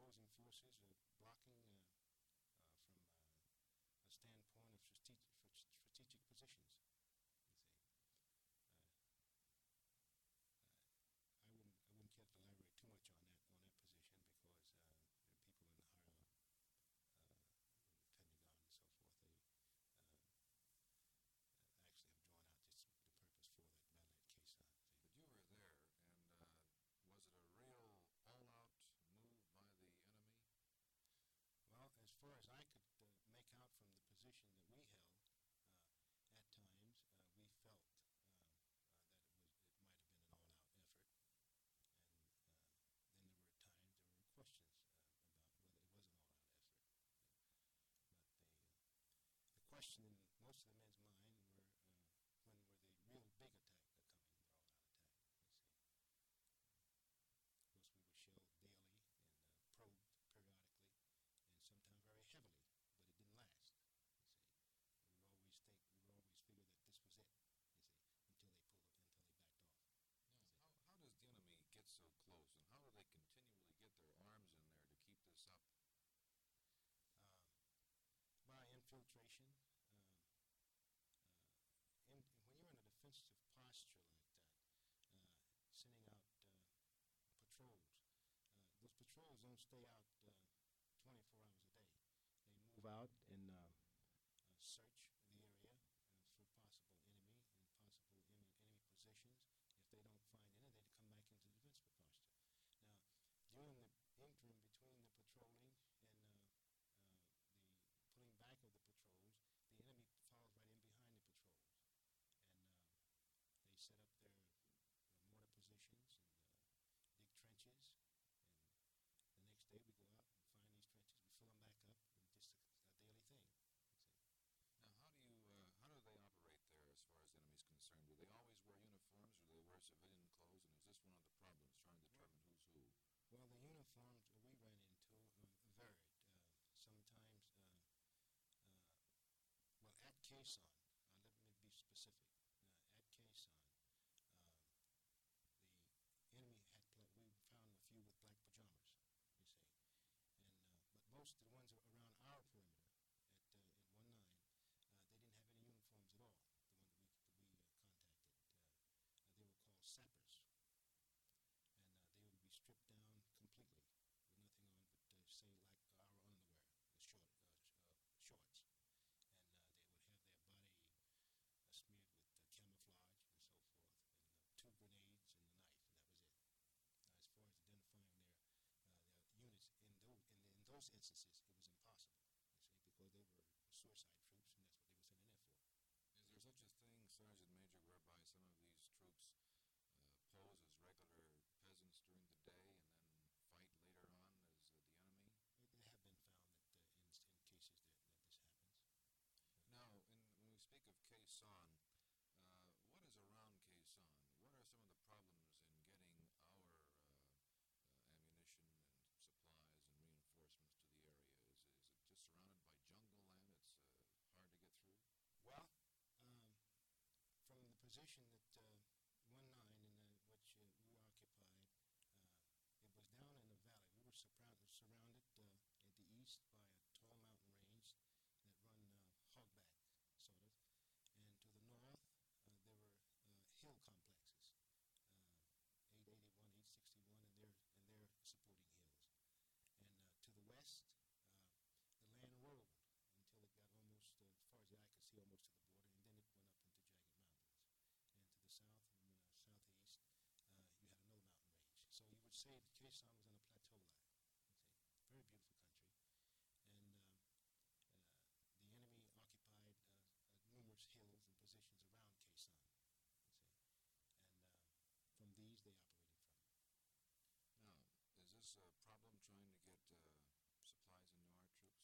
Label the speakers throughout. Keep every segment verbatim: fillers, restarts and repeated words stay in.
Speaker 1: opposing forces are blocking uh, uh, from uh, a standpoint of strategic, strategic positions. You see, uh, uh, I wouldn't I wouldn't care to elaborate too much on that on that position because uh, there are people in the higher uh, in the Pentagon and so forth. They uh, actually have drawn out just the purpose for that battle at Khe Sanh.
Speaker 2: But you were there, and uh, was it a real all-out move by the enemy?
Speaker 1: Well, as far as I could uh, make out from the position that we held, uh, at times uh, we felt uh, uh, that it was it might have been an all-out effort, and uh, then there were times there were questions uh, about whether it was an all-out effort. But the uh, the question in most of the men's mind were uh, when were the real big attack uh, coming, the all-out attack. You see, of course we were shelled daily and uh, probed periodically, and sometimes very heavily, but it didn't last. You see, we would always think we would always figure that this was it. You see, until they pulled it, until they backed off.
Speaker 2: Now, how, how does the enemy get so close, and how do they continually get their arms in there to keep this up?
Speaker 1: Uh, by infiltration. Uh, uh, in, when you're in a defensive posture like that, uh, sending out uh, patrols, uh, those patrols don't stay out uh, twenty-four hours a day. They move out and uh, uh, search the area uh, for possible enemy and possible enemy, enemy positions. If they don't find any, they come back into the defensive posture. Now, during the interim between the patrolling and uh, uh, the pulling back of the patrols, the enemy falls right in behind the patrols, and uh, they set up their uh, mortar positions and uh, dig trenches. And the next day we go out and find these trenches, we fill them back up, and just a, a daily thing. See.
Speaker 2: Now, how do you uh, how do they operate there as far as the enemy's concerned? Do they always wear uniforms, or do they wear civilian clothes? And is this one of the problems, trying to determine who's who?
Speaker 1: Well, the uniforms we ran into uh, varied. Uh, sometimes, uh, uh, well, at Khe Sanh, uh, let me be specific. Uh, at Khe Sanh, uh, the enemy had pla- we found a few with black pajamas, you see, and uh, but most of the ones around our perimeter at uh, in one nine, uh, they didn't have any uniforms at all. The one that we that we uh, contacted, uh, uh, they were called sappers. And uh, they would be stripped down completely with nothing on but, uh, say, like our underwear, the short, uh, sh- uh, shorts. And uh, they would have their body uh, smeared with uh, camouflage and so forth, and uh, two grenades and a knife, and that was it. Uh, as far as identifying their, uh, their units, in those, in, in those instances, it was impossible, you see, because they were suicide troops, and that's what they were sent in there for.
Speaker 2: Is there such a thing, Sergeant Major, whereby some of these troops Uh, pose as regular peasants during the day and then fight later on as uh, the enemy?
Speaker 1: It have been found that uh, in, in cases that, that this happens.
Speaker 2: Now, in, when we speak of Khe Sanh, uh, what is around Khe Sanh? What are some of the problems in getting our uh, uh, ammunition and supplies and reinforcements to the area? Is, is it just surrounded by jungle land? It's uh, hard to get through?
Speaker 1: Well, um, from the position that uh, one nine in the, which uh, we occupied, uh, it was down in the valley. We were surrounded, surrounded uh, at the east by a tall mountain range that run uh, hogback, sort of. And to the north, uh, there were uh, hill complexes, uh, eight eighty-one, eight sixty-one, and their, and their supporting hills. And uh, to the west, uh, the land rolled until it got almost, uh, as far as the eye could see, almost to the border, and then it went up into jagged mountains. And to the south and uh, southeast, uh, you had another mountain range. So you would say that Khe Sanh was on a plateau line. You see, very beautiful country, and um, uh, the enemy occupied uh, uh, numerous hills and positions around Khe Sanh. You see, and uh, from these they operated from.
Speaker 2: Now, is this a problem trying to get uh, supplies into our troops?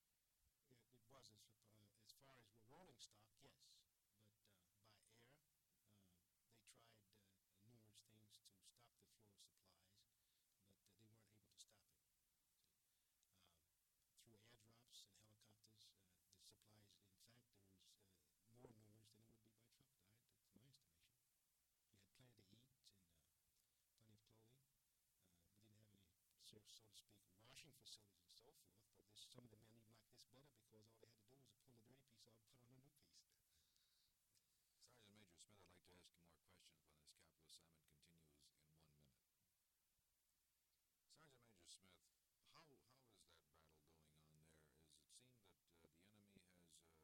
Speaker 1: It, it was as, uh, as far as rolling stock, yes, but uh, by air. Uh, they tried uh, numerous things to stop the flow of supplies, but uh, they weren't able to stop it. Uh, through airdrops and helicopters, uh, the supplies, in fact, there was uh, more numerous than it would be by truck. Right? That's my estimation. We had plenty to eat and uh, plenty of clothing. Uh, we didn't have any, so, so to speak, washing facilities and so forth, but there's some of the men even like this better because all they had to do was to pull the dirty piece off and put on a new piece.
Speaker 2: Sergeant Major Smith, I'd like to ask you more questions when this capital assignment continues in one minute. Sergeant Major Smith, how how is that battle going on there? Is it seem that uh, the enemy has uh,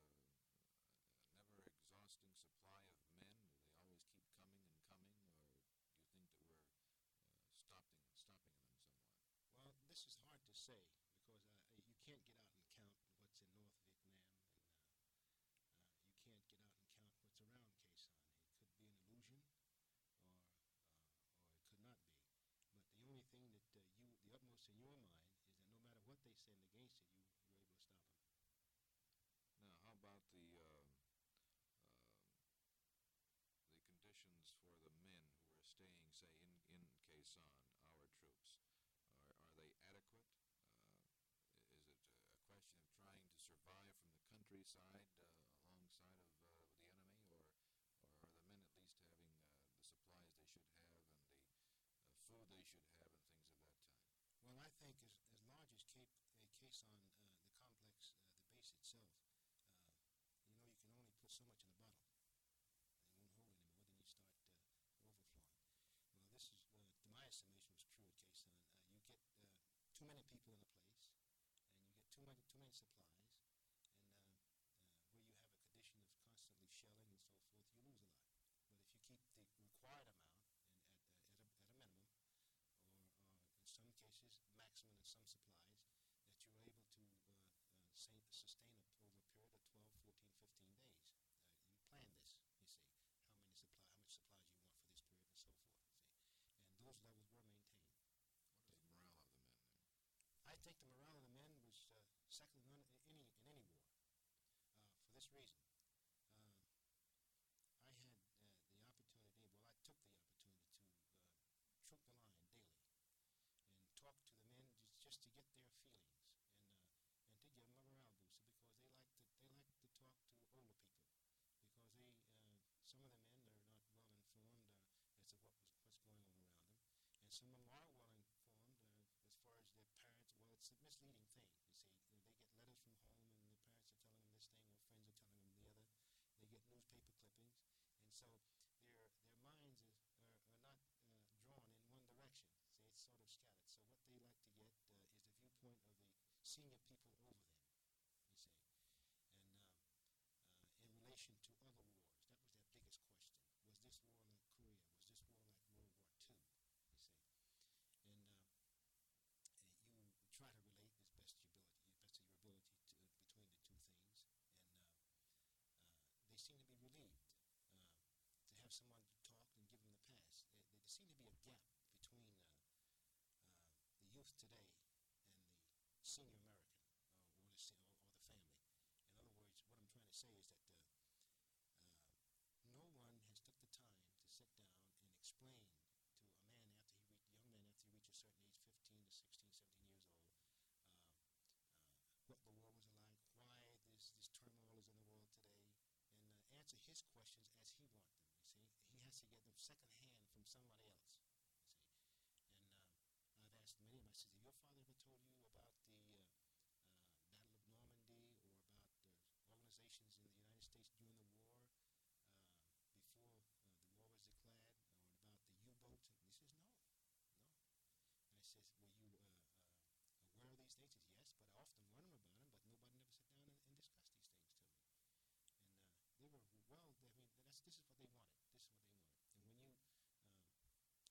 Speaker 2: a never-exhausting supply of men? Do they always keep coming and coming, or do you think that we're uh, stopping stopping them somewhat?
Speaker 1: Well, this is hard to say because uh, you can't get out and count what's in North Vietnam, and uh, uh, you can't get out and count what's around Khe Sanh. It could be an illusion, or uh, or it could not be. But the only thing that uh, you, the utmost in your mind, is that no matter what they send against it, you, you're able to stop them.
Speaker 2: Now, how about the uh, uh, the conditions for the men who are staying, say, in in Khe Sanh, our troops? Are, are they adequate? Uh, is it a question of trying to survive from the countryside uh, alongside of uh, the enemy, or or are the men at least having uh, the supplies they should have and the uh, food they should have and things of that type?
Speaker 1: Well, I think as, as large as Cape, uh, Khe Sanh, uh, the complex, uh, the base itself, uh, you know, you can only put so much in a bottle. It won't hold anymore, then you start uh, overflowing. Well, this is, uh, to my estimation, was true at Khe Sanh. Uh, you get uh, too many people in a place, and you get too many, too many supplies, and uh, uh, where you have a condition of constantly shelling and so forth, you lose a lot. But if you keep the required amount and at, uh, at, a, at a minimum, or, or in some cases maximum in some supplies, that you're able to uh, uh, say, sustain a, over a period of twelve, fourteen, fifteen days. Uh, you plan this, you see, how many supply, how much supplies you want for this period and so forth, see. And those levels were maintained.
Speaker 2: What is the morale of the men there?
Speaker 1: I think the morale of the men was uh, second to none in any, in any war, uh, for this reason. Uh, I had uh, the opportunity, well, I took the opportunity to uh, troop the line daily and talk to the men just, just to get their feelings and uh, and to give them a morale booster because they like to they like to talk to older people because they uh, some of the men are not well informed uh, as to what was what's going on around them, and some of them are well informed uh, as far as their parents. Well, it's a misleading thing. You see, you know, they get letters from home and their parents are telling them this thing or friends are telling them the other. They get newspaper clippings, and so their their minds is, are, are not uh, drawn in one direction. See, it's sort of scattered. So what they like to get uh, is the viewpoint of the senior people over them, you see. And uh, uh, in relation to other wars, that was their biggest question. Was this war like Korea? Was this war like World War Two, you see? And uh, you try to relate as best your ability, as best of your ability to, uh, between the two things, and uh, uh, they seem to be relieved uh, to have someone to talk and give them the pass. There, there seemed to be a gap between uh, uh, the youth today and the senior American uh, or, the, or, or the family. In other words, what I'm trying to say is that uh, uh, no one has took the time to sit down and explain to a man after he reached, young man after he reaches a certain age, fifteen to sixteen, seventeen years old, uh, uh, what the war was like, why this, this turmoil is in the world today, and uh, answer his questions as he wants them, you see. He has to get them secondhand from somebody else, you see. And uh, I've asked many of them, I said, did your father ever told you about the uh, uh, Battle of Normandy or about the organizations in the United States during the war, uh, before uh, the war was declared, or about the U-boats? And he says, no, no. And I says, were you uh, uh, aware of these things? He says, yes, but I often learn about them, but nobody never sat down and, and discussed these things to me. And uh, they were, well, I mean, that's, this is what they wanted. This is what they wanted. And when you uh,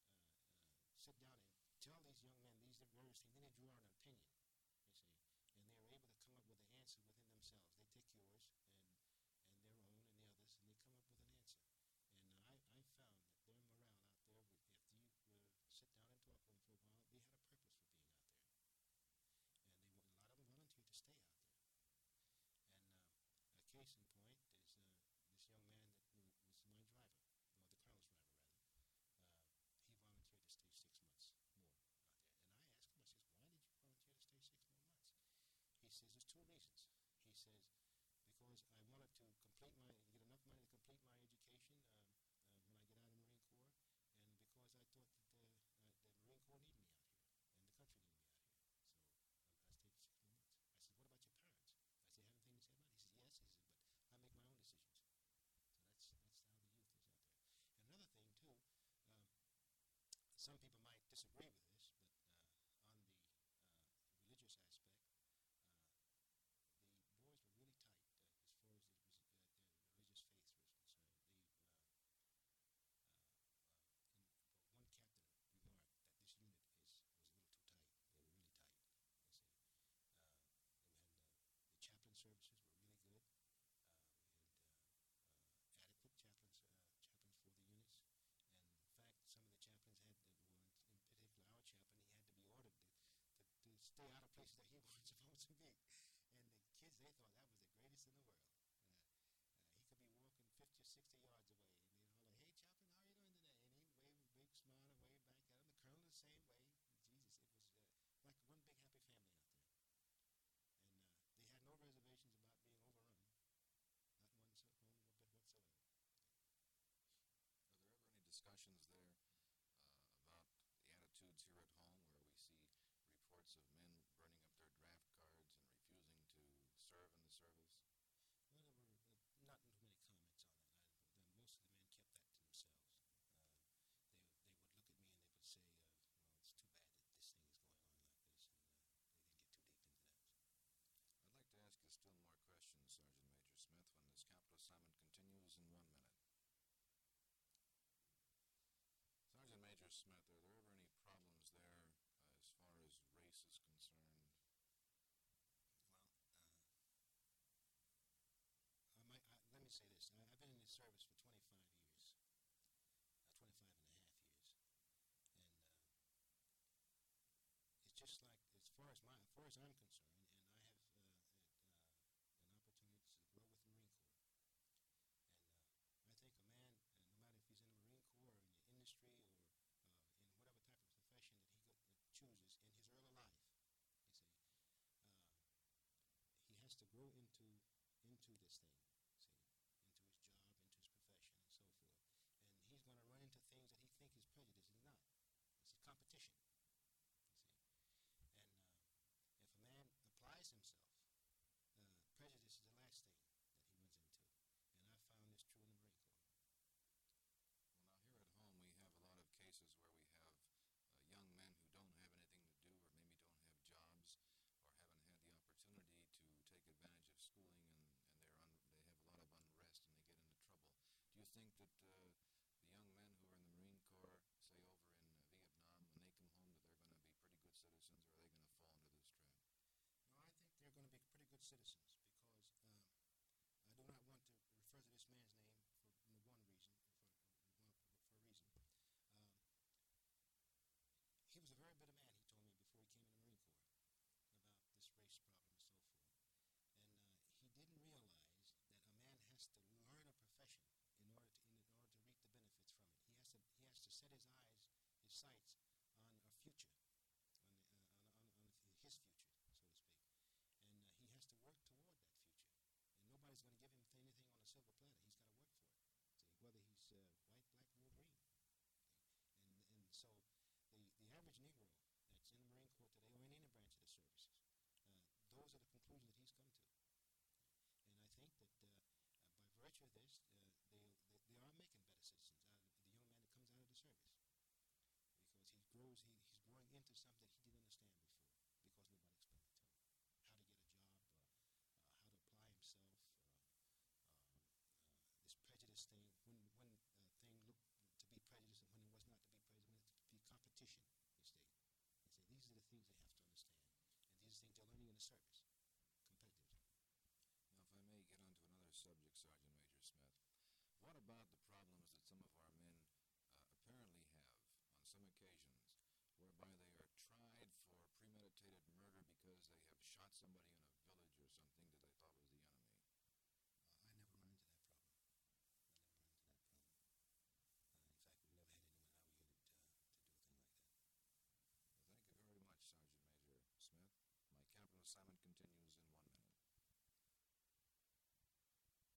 Speaker 2: reports of men burning up their draft cards and refusing to serve in the service?
Speaker 1: Well, there were uh, not too many comments on it. I, the, most of the men kept that to themselves. Uh, they they would look at me and they would say, uh, "Well, it's too bad that this thing is going on like this," and uh, they didn't get too deep into that.
Speaker 2: I'd like to ask you still more questions, Sergeant Major Smith, when this capital assignment continues in one minute. Sergeant Major Smith, are there ever any problems there uh, as far as race is concerned?
Speaker 1: Well, uh, I might, I, let me say this. I, I've been in the service for twenty-five years, uh, twenty-five and a half years, and uh, it's just like as far as my, as far as I'm concerned, and I have uh, uh, an opportunity to grow with the Marine Corps. And uh, I think a man, uh, no matter if he's in the Marine Corps or in the industry or uh, in whatever type of profession that he go, uh, chooses in his early life, you see, uh, he has to grow into into this thing, see, into his job, into his profession, and so forth. And he's going to run into things that he thinks is prejudice. It's not. It's a competition, you see. And uh, if a man applies himself, uh, prejudice is the last thing that he runs into. And I found this true in the Marine Corps.
Speaker 2: Well, now here at home we have a lot of cases where we have uh, young men who don't have anything to do or maybe don't have jobs or haven't had the opportunity to take advantage of schooling, and, and they're un- they have a lot of unrest and they get into trouble. Do you think that uh, the young men who are in the Marine Corps, say over in uh, Vietnam, when they come home, that they're going to be pretty good citizens, or are they going to fall into this trap?
Speaker 1: No, I think they're going to be pretty good citizens because um, I do not want to refer to this man's name for you know, one reason, for, one, for a reason. Um, he was a very bitter man, he told me, before he came in the Marine Corps about this race problem and so forth. And uh, he didn't realize that a man has to learn a profession in order to in, order to reap the benefits from it. He has to he has to set his eyes, his sights on a future, on, the, uh, on, on, on his future, so to speak. And uh, he has to work toward that future. And nobody's going to give him anything on a silver platter. He's got to work for it. See, whether he's uh, white, black, or green. See? And and so the the average Negro that's in the Marine Corps today or in any branch of the services, uh, those are the conclusions that he's come to. And I think that uh, uh, by virtue of this, uh, they, they they are making better citizens out of the young man that comes out of the service, because he grows he, he's growing into something that he didn't understand before because nobody explained it to him. How to get a job, uh, uh, how to apply himself, uh, um, uh, this prejudice thing, when when uh, thing looked to be prejudice and when it was not to be prejudice, when it to be competition, you see. You see, these are the things they have to understand. And these are things they're learning in the service, competitive.
Speaker 2: Now, if I may get on to another subject, Sergeant Major Smith, what about the problems that some of our men uh, apparently have on some occasions, whereby they are tried for premeditated murder because they have shot somebody in a village or something? Do